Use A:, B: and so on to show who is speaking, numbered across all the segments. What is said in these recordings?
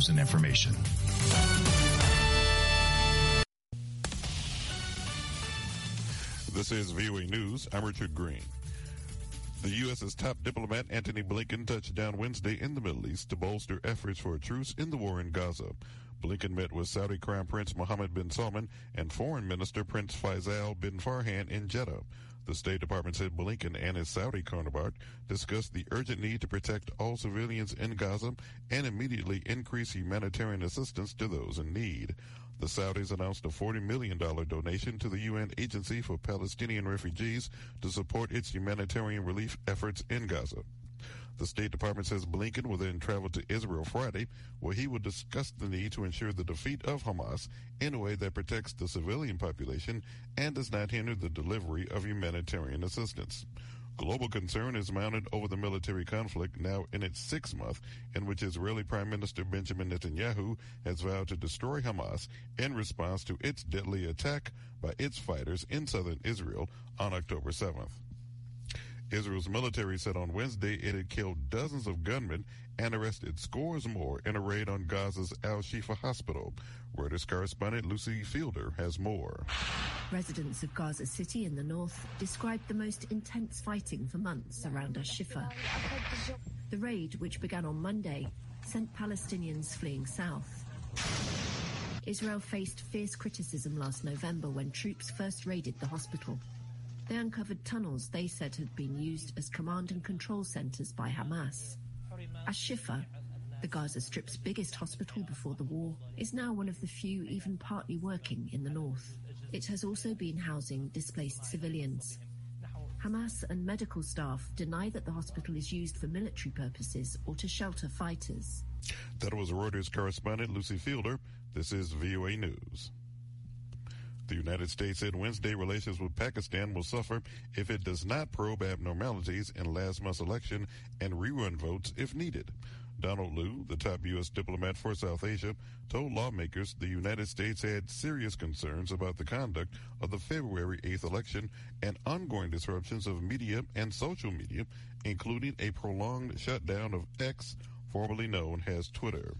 A: news and information.
B: This is VOA News. I'm Richard Green. The U.S.'s top diplomat, Antony Blinken, touched down Wednesday in the Middle East to bolster efforts for a truce in the war in Gaza. Blinken met with Saudi Crown Prince Mohammed bin Salman and Foreign Minister Prince Faisal bin Farhan in Jeddah. The State Department said Blinken and his Saudi counterpart discussed the urgent need to protect all civilians in Gaza and immediately increase humanitarian assistance to those in need. The Saudis announced a $40 million donation to the UN Agency for Palestinian Refugees to support its humanitarian relief efforts in Gaza. The State Department says Blinken will then travel to Israel Friday, where he will discuss the need to ensure the defeat of Hamas in a way that protects the civilian population and does not hinder the delivery of humanitarian assistance. Global concern is mounted over the military conflict now in its sixth month, in which Israeli Prime Minister Benjamin Netanyahu has vowed to destroy Hamas in response to its deadly attack by its fighters in southern Israel on October 7th. Israel's military said on Wednesday it had killed dozens of gunmen and arrested scores more in a raid on Gaza's Al-Shifa hospital. Reuters correspondent Lucy Fielder has more.
C: Residents of Gaza City in the north described the most intense fighting for months around Al-Shifa. The raid, which began on Monday, sent Palestinians fleeing south. Israel faced fierce criticism last November when troops first raided the hospital. They uncovered tunnels they said had been used as command and control centers by Hamas. Al-Shifa, the Gaza Strip's biggest hospital before the war, is now one of the few even partly working in the north. It has also been housing displaced civilians. Hamas and medical staff deny that the hospital is used for military purposes or to shelter fighters.
B: That was Reuters correspondent Lucy Fielder. This is VOA News. The United States said Wednesday relations with Pakistan will suffer if it does not probe abnormalities in last month's election and rerun votes if needed. Donald Lu, the top U.S. diplomat for South Asia, told lawmakers the United States had serious concerns about the conduct of the February 8th election and ongoing disruptions of media and social media, including a prolonged shutdown of X, formerly known as Twitter.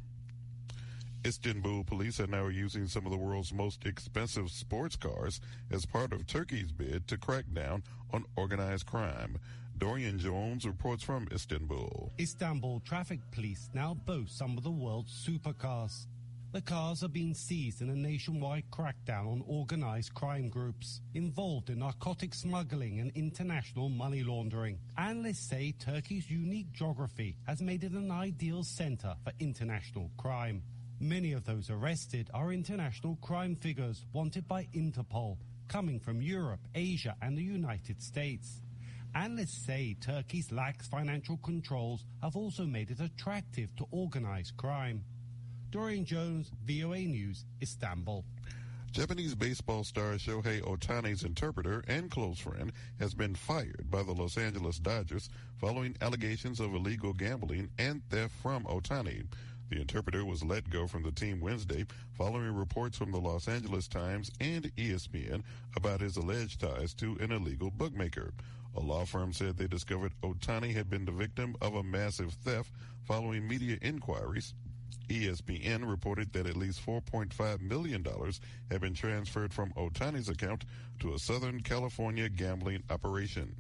B: Istanbul police are now using some of the world's most expensive sports cars as part of Turkey's bid to crack down on organized crime. Dorian Jones reports from Istanbul.
D: Istanbul traffic police now boast some of the world's supercars. The cars are being seized in a nationwide crackdown on organized crime groups involved in narcotic smuggling and international money laundering. Analysts say Turkey's unique geography has made it an ideal center for international crime. Many of those arrested are international crime figures wanted by Interpol, coming from Europe, Asia, and the United States. Analysts say Turkey's lax financial controls have also made it attractive to organized crime. Dorian Jones, VOA News, Istanbul.
B: Japanese baseball star Shohei Ohtani's interpreter and close friend has been fired by the Los Angeles Dodgers following allegations of illegal gambling and theft from Ohtani. The interpreter was let go from the team Wednesday following reports from the Los Angeles Times and ESPN about his alleged ties to an illegal bookmaker. A law firm said they discovered Ohtani had been the victim of a massive theft following media inquiries. ESPN reported that at least $4.5 million had been transferred from Ohtani's account to a Southern California gambling operation.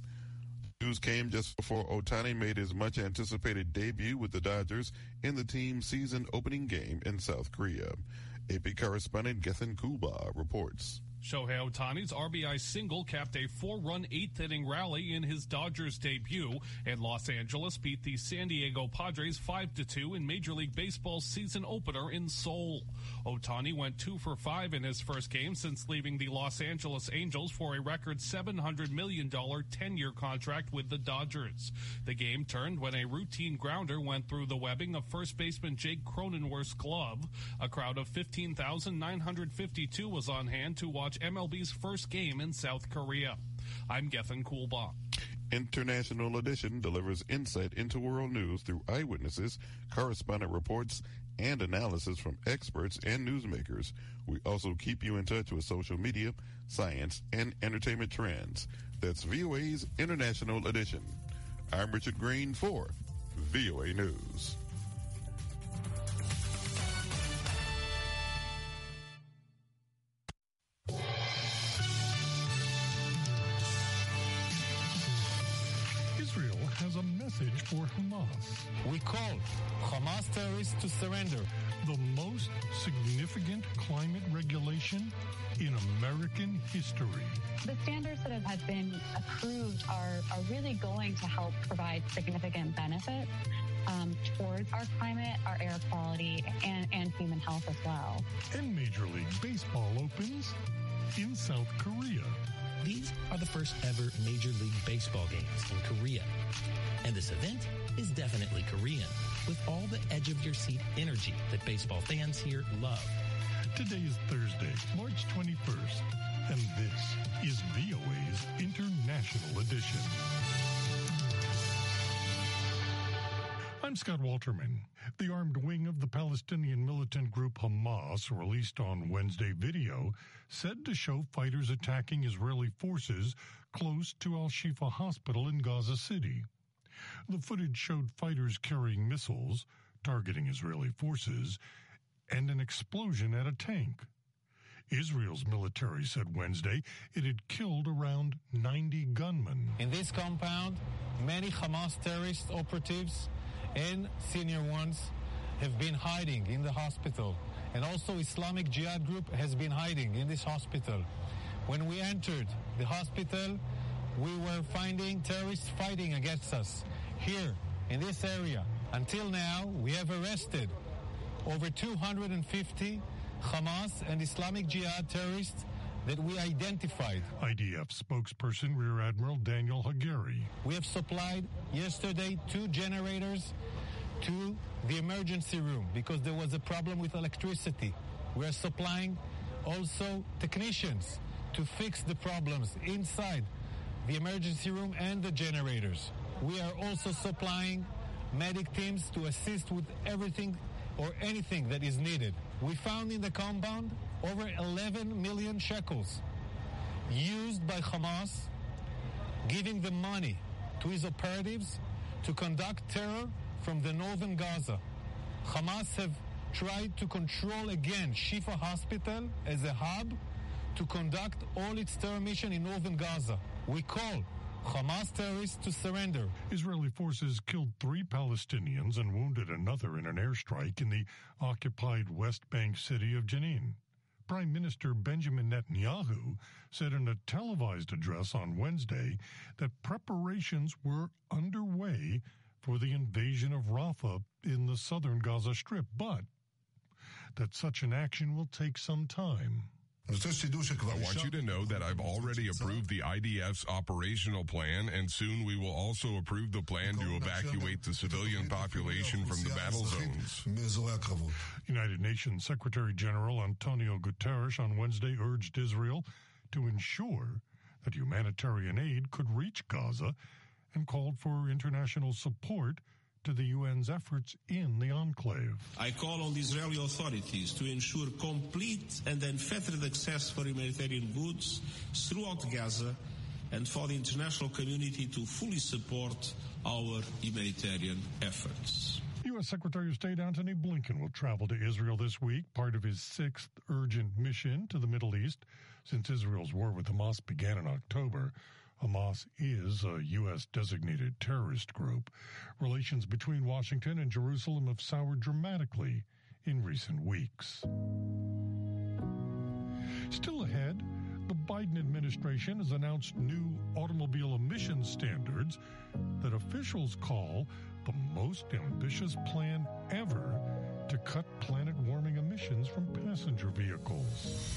B: News came just before Ohtani made his much-anticipated debut with the Dodgers in the team's season-opening game in South Korea. AP correspondent Gethin Kulba reports.
E: Shohei Ohtani's RBI single capped a 4-run 8th-inning rally in his Dodgers debut, and Los Angeles beat the San Diego Padres 5-2 in Major League Baseball's season opener in Seoul. Ohtani went 2 for 5 in his first game since leaving the Los Angeles Angels for a record $700 million 10-year contract with the Dodgers. The game turned when a routine grounder went through the webbing of first baseman Jake Cronenworth's glove. A crowd of 15,952 was on hand to watch MLB's first game in South Korea. I'm Gethin Kulba.
B: International Edition delivers insight into world news through eyewitnesses, correspondent reports, and analysis from experts and newsmakers. We also keep you in touch with social media, science, and entertainment trends. That's VOA's International Edition. I'm Richard Green for VOA News.
A: has a message for Hamas.
F: We call Hamas terrorists to surrender.
A: The most significant climate regulation in American history.
G: The standards that have been approved are really going to help provide significant benefits towards our climate, our air quality, and human health as well.
A: And Major League Baseball opens in South Korea.
H: These are the first ever Major League Baseball games in Korea. And this event is definitely Korean, with all the edge-of-your-seat energy that baseball fans here love.
A: Today is Thursday, March 21st, and this is VOA's International Edition. I'm Scott Walterman. The armed wing of the Palestinian militant group Hamas released on Wednesday video said to show fighters attacking Israeli forces close to Al-Shifa Hospital in Gaza City. The footage showed fighters carrying missiles, targeting Israeli forces, and an explosion at a tank. Israel's military said Wednesday it had killed around 90 gunmen.
F: In this compound, many Hamas terrorist operatives and senior ones have been hiding in the hospital. And also Islamic Jihad group has been hiding in this hospital. When we entered the hospital, we were finding terrorists fighting against us here in this area. Until now, we have arrested over 250 Hamas and Islamic Jihad terrorists that we identified.
A: IDF spokesperson Rear Admiral Daniel Hagari.
F: We have supplied yesterday 2 generators to the emergency room because there was a problem with electricity. We are supplying also technicians to fix the problems inside the emergency room and the generators. We are also supplying medic teams to assist with everything or anything that is needed. We found in the compound over 11 million shekels used by Hamas, giving the money to his operatives to conduct terror from the northern Gaza. Hamas have tried to control again Shifa Hospital as a hub to conduct all its terror mission in northern Gaza. We call Hamas terrorists to surrender.
A: Israeli forces killed 3 Palestinians and wounded another in an airstrike in the occupied West Bank city of Jenin. Prime Minister Benjamin Netanyahu said in a televised address on Wednesday that preparations were underway for the invasion of Rafah in the southern Gaza Strip, but that such an action will take some time.
I: I want you to know that I've already approved the IDF's operational plan, and soon we will also approve the plan to evacuate the civilian population from the battle zones.
A: United Nations Secretary General Antonio Guterres on Wednesday urged Israel to ensure that humanitarian aid could reach Gaza and called for international support to the UN's efforts in the enclave.
J: I call on the Israeli authorities to ensure complete and unfettered access for humanitarian goods throughout Gaza and for the international community to fully support our humanitarian efforts.
A: U.S. Secretary of State Antony Blinken will travel to Israel this week, part of his 6th urgent mission to the Middle East since Israel's war with Hamas began in October. Hamas is a U.S.-designated terrorist group. Relations between Washington and Jerusalem have soured dramatically in recent weeks. Still ahead, the Biden administration has announced new automobile emission standards that officials call the most ambitious plan ever to cut planet-warming emissions from passenger vehicles.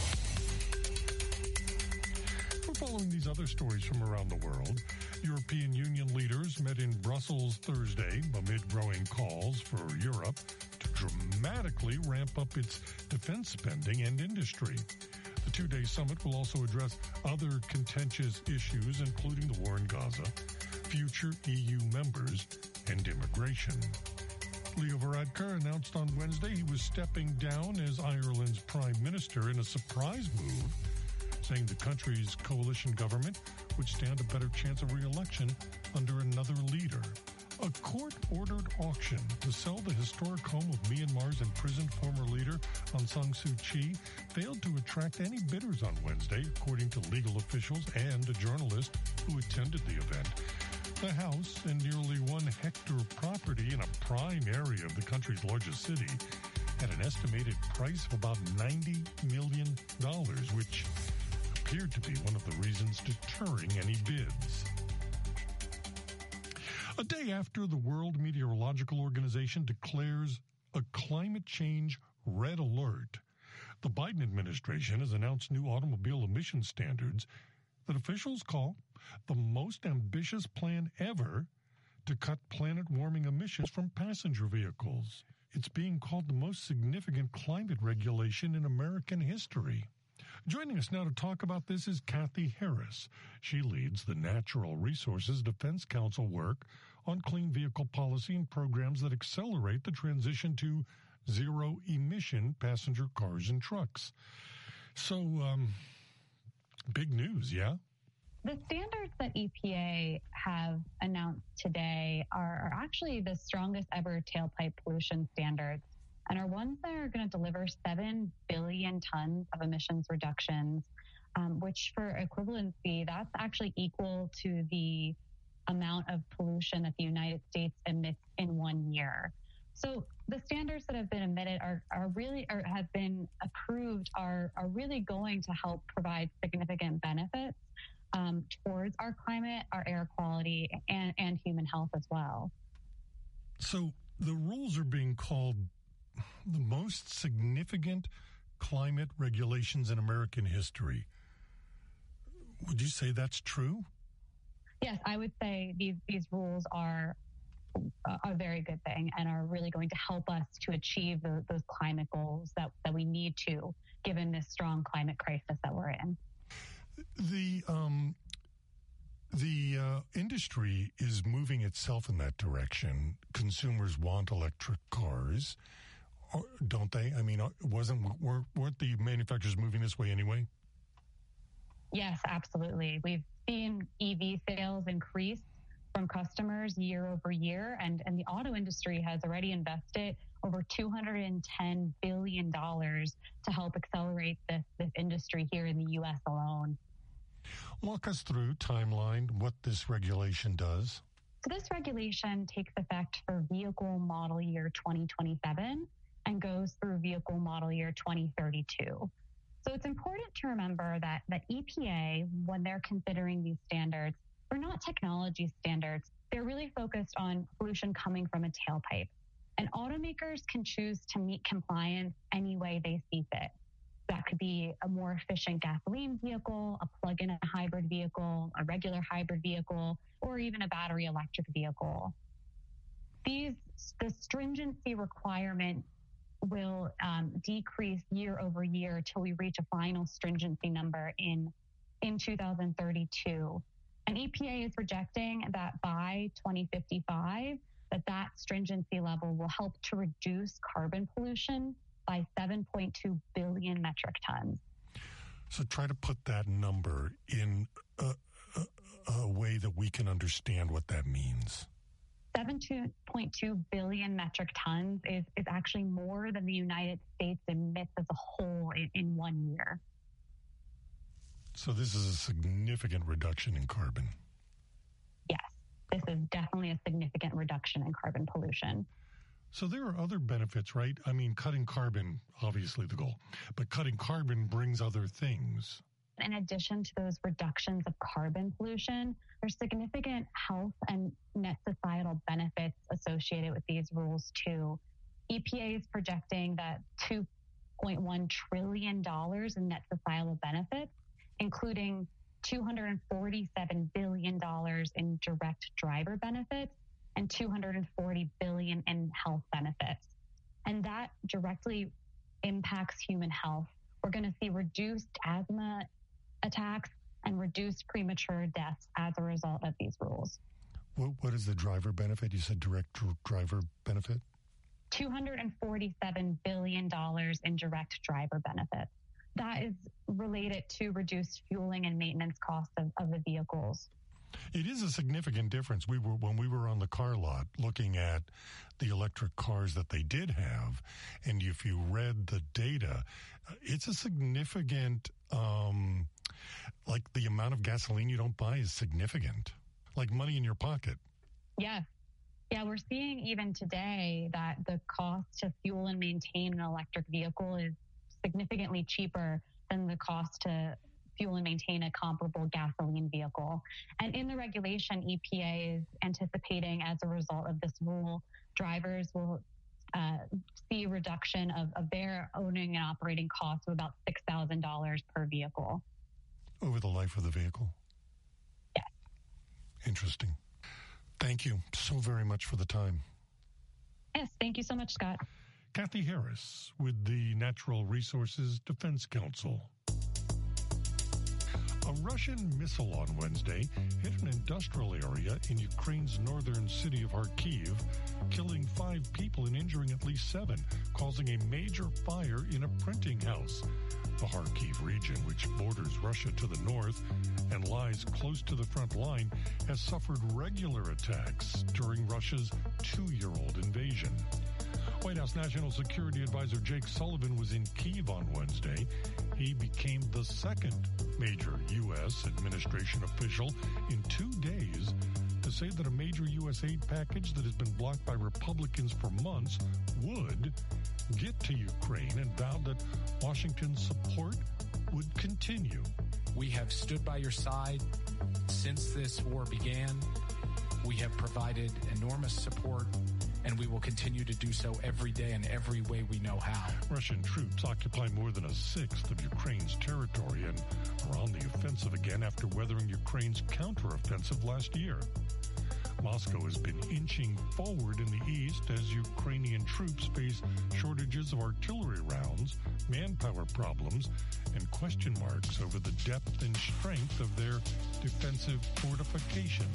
A: We're following these other stories from around the world. European Union leaders met in Brussels Thursday amid growing calls for Europe to dramatically ramp up its defense spending and industry. The 2-day summit will also address other contentious issues, including the war in Gaza, future EU members, and immigration. Leo Varadkar announced on Wednesday he was stepping down as Ireland's prime minister in a surprise move, saying the country's coalition government would stand a better chance of re-election under another leader. A court-ordered auction to sell the historic home of Myanmar's imprisoned former leader Aung San Suu Kyi failed to attract any bidders on Wednesday, according to legal officials and a journalist who attended the event. The house and nearly 1 hectare property in a prime area of the country's largest city had an estimated price of about $90 million, which appeared to be one of the reasons deterring any bids. A day after the World Meteorological Organization declares a climate change red alert, the Biden administration has announced new automobile emission standards that officials call the most ambitious plan ever to cut planet-warming emissions from passenger vehicles. It's being called the most significant climate regulation in American history. Joining us now to talk about this is Kathy Harris. She leads the Natural Resources Defense Council work on clean vehicle policy and programs that accelerate the transition to zero-emission passenger cars and trucks. So, big news, yeah?
G: The standards that EPA have announced today are actually the strongest ever tailpipe pollution standards and are ones that are going to deliver 7 billion tons of emissions reductions, which for equivalency, that's actually equal to the amount of pollution that the United States emits in 1 year. So the standards that have been emitted have been approved are really going to help provide significant benefits towards our climate, our air quality, and human health as well.
A: So the rules are being called the most significant climate regulations in American history. Would you say that's true?
G: Yes, I would say these rules are a very good thing and are really going to help us to achieve those climate goals that we need to, given this strong climate crisis that we're in.
A: The industry is moving itself in that direction. Consumers want electric cars, don't they? I mean, weren't the manufacturers moving this way anyway?
G: Yes, absolutely. We've seen EV sales increase from customers year over year, and the auto industry has already invested over $210 billion to help accelerate this industry here in the U.S. alone.
A: Walk us through timeline, what this regulation does.
G: So this regulation takes effect for vehicle model year 2027 and goes through vehicle model year 2032. So it's important to remember that EPA, when they're considering these standards, they're not technology standards. They're really focused on pollution coming from a tailpipe. And automakers can choose to meet compliance any way they see fit. That could be a more efficient gasoline vehicle, a plug-in hybrid vehicle, a regular hybrid vehicle, or even a battery electric vehicle. The stringency requirement will decrease year over year till we reach a final stringency number in 2032. And EPA is projecting that by 2055, that stringency level will help to reduce carbon pollution by 7.2 billion metric tons.
A: So try to put that number in a way that we can understand what that means.
G: 7.2 billion metric tons is actually more than the United States emits as a whole in 1 year.
A: So this is a significant reduction in carbon.
G: Yes, this is definitely a significant reduction in carbon pollution.
A: So there are other benefits, right? I mean, cutting carbon, obviously the goal, but cutting carbon brings other things.
G: In addition to those reductions of carbon pollution, there's significant health and net societal benefits associated with these rules too. EPA is projecting that $2.1 trillion in net societal benefits, including $247 billion in direct driver benefits and $240 billion in health benefits. And that directly impacts human health. We're going to see reduced asthma attacks and reduced premature deaths as a result of these rules.
A: What is the driver benefit? You said direct driver benefit?
G: $247 billion in direct driver benefits. That is related to reduced fueling and maintenance costs of the vehicles.
A: It is a significant difference. When we were on the car lot looking at the electric cars that they did have, and if you read the data, it's a significant, like the amount of gasoline you don't buy is significant. like money in your pocket.
G: Yes. Yeah, we're seeing even today that the cost to fuel and maintain an electric vehicle is significantly cheaper than the cost to fuel and maintain a comparable gasoline vehicle. And in the regulation, EPA is anticipating as a result of this rule, drivers will see a reduction of their owning and operating costs of about $6,000 per vehicle.
A: Over the life of the vehicle?
G: Yes.
A: Interesting. Thank you so very much for the time.
G: Yes, thank you so much, Scott.
A: Kathy Harris with the Natural Resources Defense Council. A Russian missile on Wednesday hit an industrial area in Ukraine's northern city of Kharkiv, killing 5 people and injuring at least 7, causing a major fire in a printing house. The Kharkiv region, which borders Russia to the north and lies close to the front line, has suffered regular attacks during Russia's 2-year-old invasion. White House National Security Advisor Jake Sullivan was in Kyiv on Wednesday. He became the second major U.S. administration official in 2 days to say that a major U.S. aid package that has been blocked by Republicans for months would get to Ukraine, and vowed that Washington's support would continue.
K: We have stood by your side since this war began. We have provided enormous support, and we will continue to do so every day in every way we know how.
A: Russian troops occupy more than 1/6 of Ukraine's territory and are on the offensive again after weathering Ukraine's counteroffensive last year. Moscow has been inching forward in the east as Ukrainian troops face shortages of artillery rounds, manpower problems, and question marks over the depth and strength of their defensive fortifications.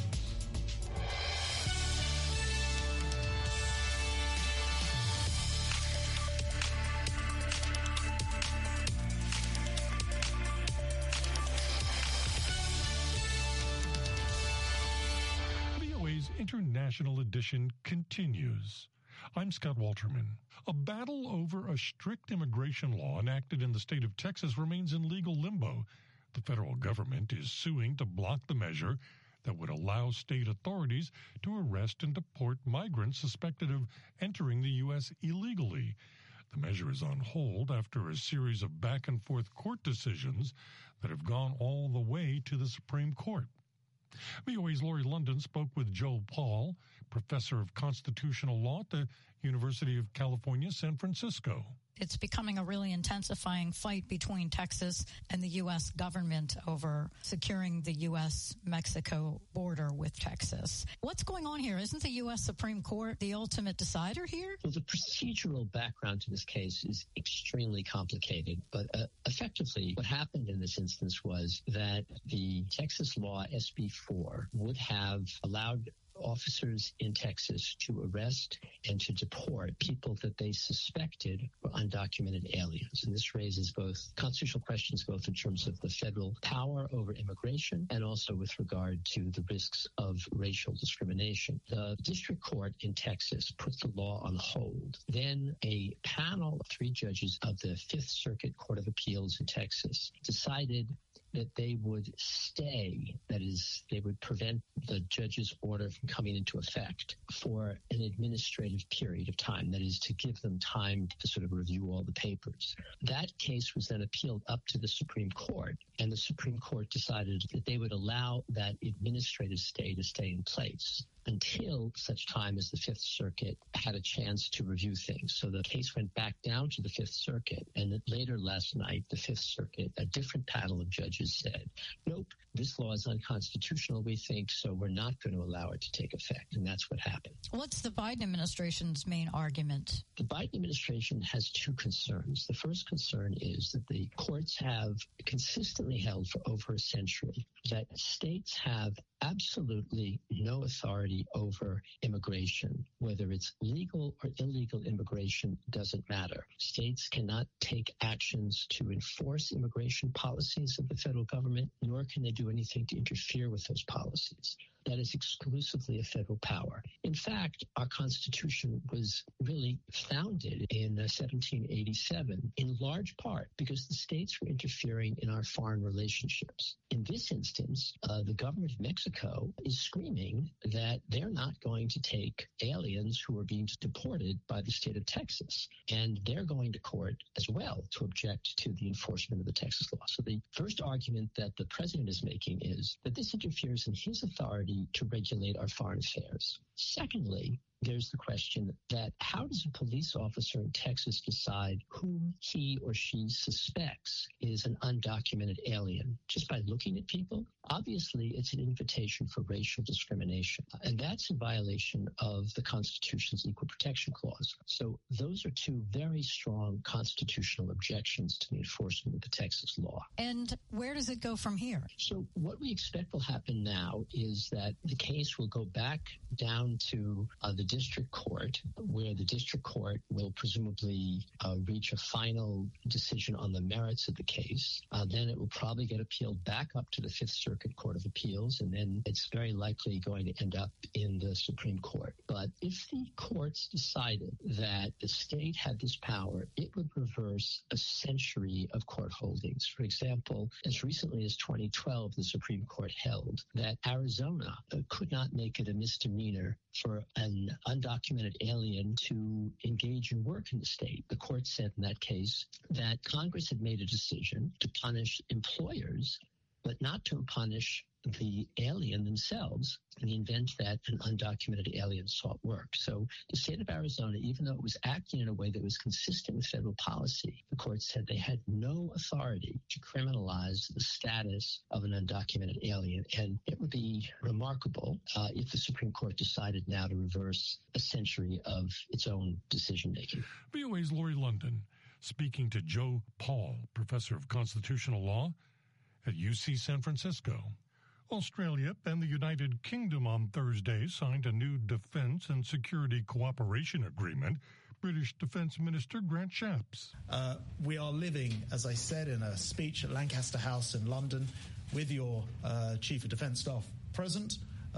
A: International Edition continues. I'm Scott Walterman. A battle over a strict immigration law enacted in the state of Texas remains in legal limbo. The federal government is suing to block the measure that would allow state authorities to arrest and deport migrants suspected of entering the U.S. illegally. The measure is on hold after a series of back-and-forth court decisions that have gone all the way to the Supreme Court. VOA's Lori London spoke with Joe Paul, professor of constitutional law at the University of California, San Francisco.
L: It's becoming a really intensifying fight between Texas and the U.S. government over securing the U.S.-Mexico border with Texas. What's going on here? Isn't the U.S. Supreme Court the ultimate decider here?
M: Well, the procedural background to this case is extremely complicated, but effectively what happened in this instance was that the Texas law, SB 4, would have allowed officers in Texas to arrest and to deport people that they suspected were undocumented aliens. And this raises both constitutional questions, both in terms of the federal power over immigration and also with regard to the risks of racial discrimination. The district court in Texas put the law on hold. Then a panel of 3 judges of the Fifth Circuit Court of Appeals in Texas decided that they would stay, that is, they would prevent the judge's order from coming into effect for an administrative period of time, that is, to give them time to sort of review all the papers. That case was then appealed up to the Supreme Court, and the Supreme Court decided that they would allow that administrative stay to stay in place until such time as the Fifth Circuit had a chance to review things. So the case went back down to the Fifth Circuit, and later last night, the Fifth Circuit, a different panel of judges said, nope, this law is unconstitutional, we think, so we're not going to allow it to take effect, and that's what happened.
L: What's the Biden administration's main argument?
M: The Biden administration has 2 concerns. The first concern is that the courts have consistently held for over a century that states have absolutely no authority over immigration. Whether it's legal or illegal immigration doesn't matter. States cannot take actions to enforce immigration policies of the federal government, nor can they do anything to interfere with those policies. that is exclusively a federal power. In fact, our Constitution was really founded in 1787 in large part because the states were interfering in our foreign relationships. In this instance, the government of Mexico is screaming that they're not going to take aliens who are being deported by the state of Texas, and they're going to court as well to object to the enforcement of the Texas law. So the first argument that the president is making is that this interferes in his authority to regulate our foreign affairs. Secondly, there's the question that how does a police officer in Texas decide whom he or she suspects is an undocumented alien? Just by looking at people? Obviously, it's an invitation for racial discrimination, and that's in violation of the Constitution's Equal Protection Clause. So those are two very strong constitutional objections to the enforcement of the Texas law.
L: And where does it go from here?
M: So what we expect will happen now is that the case will go back down to the district court, where the district court will presumably reach a final decision on the merits of the case. Then it will probably get appealed back up to the Fifth Circuit Court of Appeals, and then it's very likely going to end up in the Supreme Court. But if the courts decided that the state had this power, it would reverse a century of court holdings. For example, as recently as 2012, the Supreme Court held that Arizona could not make it a misdemeanor for an undocumented alien to engage in work in the state. The court said in that case that Congress had made a decision to punish employers, but not to punish the alien themselves in the event that an undocumented alien sought work. So the state of Arizona, even though it was acting in a way that was consistent with federal policy, the court said they had no authority to criminalize the status of an undocumented alien. And it would be remarkable if the Supreme Court decided now to reverse a century of its own decision-making.
A: VOA's Lori London speaking to Joe Paul, professor of constitutional law at UC San Francisco. Australia and the United Kingdom on Thursday signed a new defense and security cooperation agreement. British Defence Minister Grant Shapps.
N: We are living, as I said in a speech at Lancaster House in London, with your Chief of Defence Staff present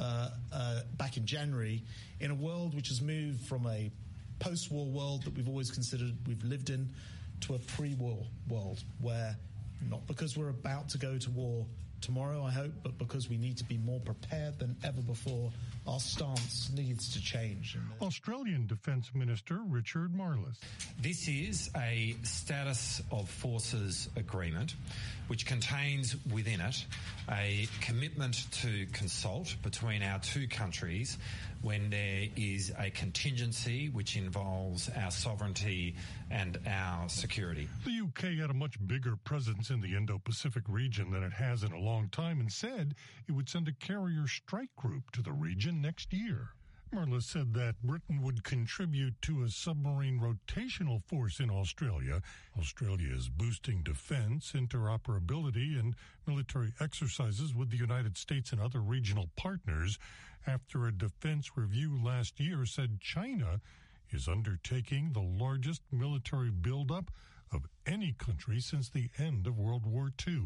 N: back in January, in a world which has moved from a post-war world that we've always considered we've lived in to a pre-war world where, not because we're about to go to war tomorrow, I hope, but because we need to be more prepared than ever before, our stance needs to change.
A: Australian Defence Minister Richard Marles.
O: This is a status of forces agreement which contains within it a commitment to consult between our two countries when there is a contingency which involves our sovereignty and our security.
A: The UK had a much bigger presence in the Indo-Pacific region than it has in a long time and said it would send a carrier strike group to the region next year. Marles said that Britain would contribute to a submarine rotational force in Australia. Australia is boosting defense, interoperability, and military exercises with the United States and other regional partners after a defense review last year said China is undertaking the largest military buildup of any country since the end of World War II.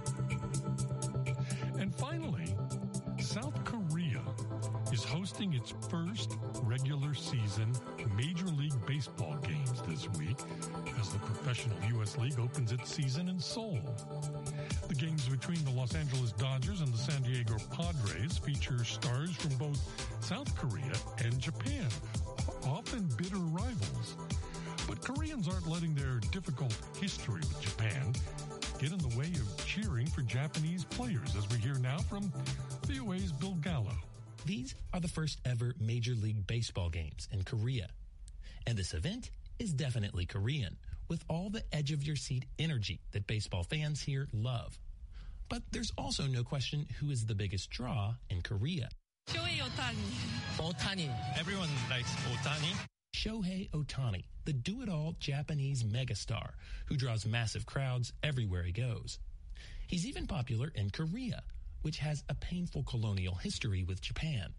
A: And finally, South Korea is hosting its first regular season Major League Baseball games this week as the professional U.S. League opens its season in Seoul. The games between the Los Angeles Dodgers and the San Diego Padres feature stars from both South Korea and Japan, often bitter rivals. But Koreans aren't letting their difficult history with Japan get in the way of cheering for Japanese players, as we hear now from VOA's Bill Gallo.
H: These are the first ever Major League Baseball games in Korea. And this event is definitely Korean, with all the edge-of-your-seat energy that baseball fans here love. But there's also no question who is the biggest draw in Korea.
P: Shohei Ohtani.
H: Ohtani.
P: Everyone likes Ohtani.
H: Shohei Ohtani, the do-it-all Japanese megastar who draws massive crowds everywhere he goes. He's even popular in Korea, which has a painful colonial history with Japan.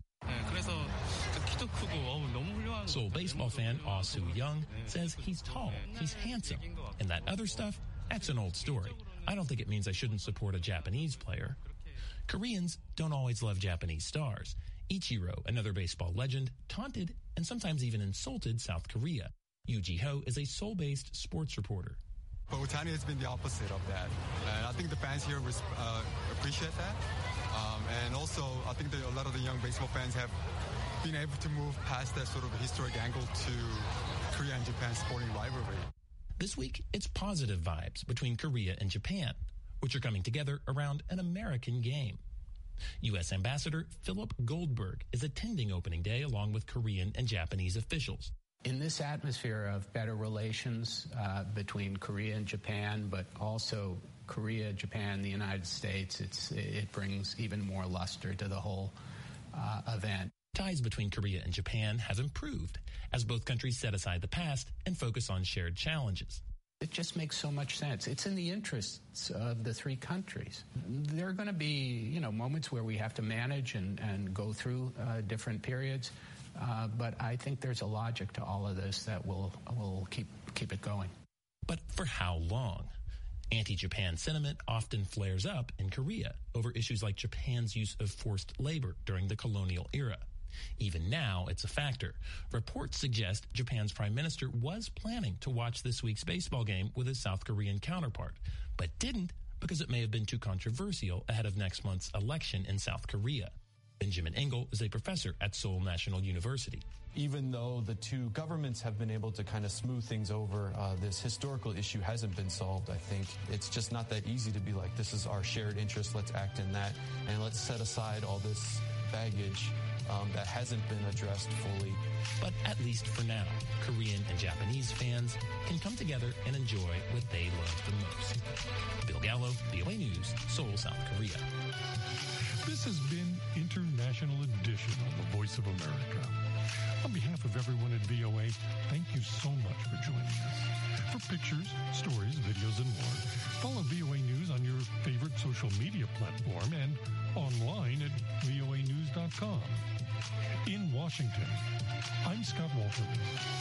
H: Seoul baseball fan Ah Soo-young says he's tall, he's handsome, and that other stuff, that's an old story. I don't think it means I shouldn't support a Japanese player. Koreans don't always love Japanese stars. Ichiro, another baseball legend, taunted and sometimes even insulted South Korea. Yu Ji-ho is a Seoul-based sports reporter.
Q: But Ohtani has been the opposite of that. And I think the fans here appreciate that. And also, I think that a lot of the young baseball fans have been able to move past that sort of historic angle to Korea and Japan's sporting rivalry.
H: This week, it's positive vibes between Korea and Japan, which are coming together around an American game. U.S. Ambassador Philip Goldberg is attending opening day along with Korean and Japanese officials.
R: In this atmosphere of better relations between Korea and Japan, but also Korea, Japan, the United States, it brings even more luster to the whole event.
H: Ties between Korea and Japan have improved as both countries set aside the past and focus on shared challenges.
R: It just makes so much sense. It's in the interests of the three countries. There are going to be, moments where we have to manage and go through different periods. But I think there's a logic to all of this that will keep it going.
H: But for how long? Anti-Japan sentiment often flares up in Korea over issues like Japan's use of forced labor during the colonial era. Even now, it's a factor. Reports suggest Japan's prime minister was planning to watch this week's baseball game with his South Korean counterpart, but didn't because it may have been too controversial ahead of next month's election in South Korea. Benjamin Engel is a professor at Seoul National University.
S: Even though the two governments have been able to kind of smooth things over, this historical issue hasn't been solved. I think it's just not that easy to be like, this is our shared interest, let's act in that, and let's set aside all this baggage that hasn't been addressed fully.
H: But at least for now, Korean and Japanese fans can come together and enjoy what they love the most. Bill Gallo, VOA News, Seoul, South Korea.
A: This has been International Edition on the Voice of America. On behalf of everyone at VOA, thank you so much for joining us. For pictures, stories, videos, and more, follow VOA News on your favorite social media platform and online at voanews.com. In Washington, I'm Scott Walterman.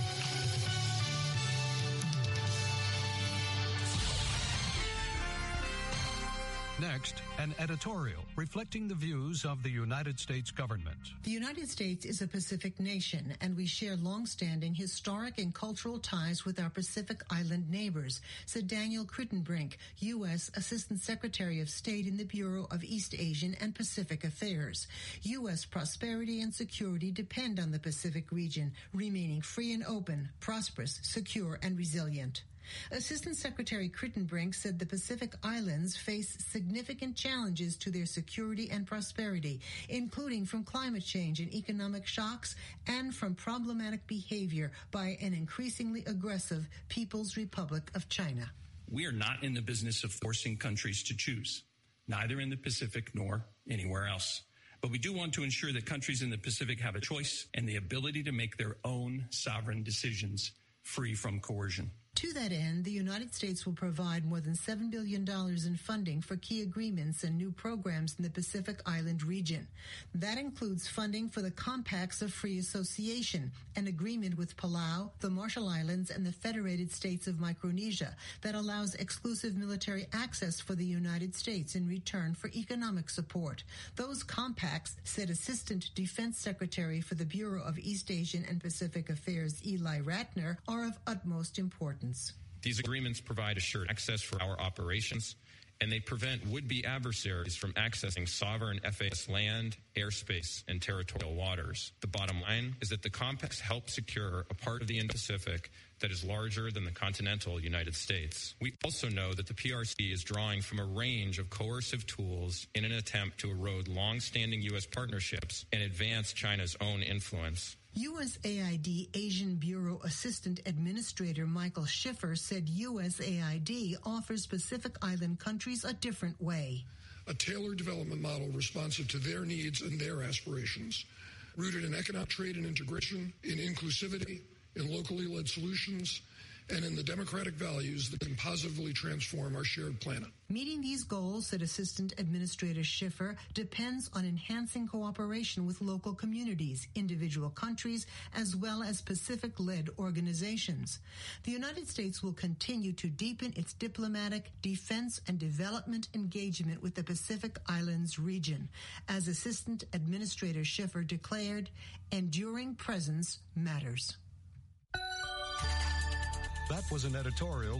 T: Next, an editorial reflecting the views of the United States government.
U: The United States is a Pacific nation, and we share long-standing historic and cultural ties with our Pacific Island neighbors, said Daniel Crittenbrink, U.S. Assistant Secretary of State in the Bureau of East Asian and Pacific Affairs. U.S. prosperity and security depend on the Pacific region remaining free and open, prosperous, secure, and resilient. Assistant Secretary Crittenbrink said the Pacific Islands face significant challenges to their security and prosperity, including from climate change and economic shocks and from problematic behavior by an increasingly aggressive People's Republic of China.
V: We are not in the business of forcing countries to choose, neither in the Pacific nor anywhere else. But we do want to ensure that countries in the Pacific have a choice and the ability to make their own sovereign decisions free from coercion.
U: To that end, the United States will provide more than $7 billion in funding for key agreements and new programs in the Pacific Island region. That includes funding for the Compacts of Free Association, an agreement with Palau, the Marshall Islands, and the Federated States of Micronesia that allows exclusive military access for the United States in return for economic support. Those compacts, said Assistant Defense Secretary for the Bureau of East Asian and Pacific Affairs Eli Ratner, are of utmost importance.
W: These agreements provide assured access for our operations, and they prevent would-be adversaries from accessing sovereign FAS land, airspace, and territorial waters. The bottom line is that the compacts help secure a part of the Indo-Pacific that is larger than the continental United States. We also know that the PRC is drawing from a range of coercive tools in an attempt to erode long-standing U.S. partnerships and advance China's own influence.
U: USAID Asian Bureau Assistant Administrator Michael Schiffer said USAID offers Pacific Island countries a different way.
X: A tailored development model responsive to their needs and their aspirations, rooted in economic trade and integration, in inclusivity, in locally led solutions, and in the democratic values that can positively transform our shared planet.
U: Meeting these goals, said Assistant Administrator Schiffer, depends on enhancing cooperation with local communities, individual countries, as well as Pacific-led organizations. The United States will continue to deepen its diplomatic, defense, and development engagement with the Pacific Islands region. As Assistant Administrator Schiffer declared, enduring presence matters.
T: That was an editorial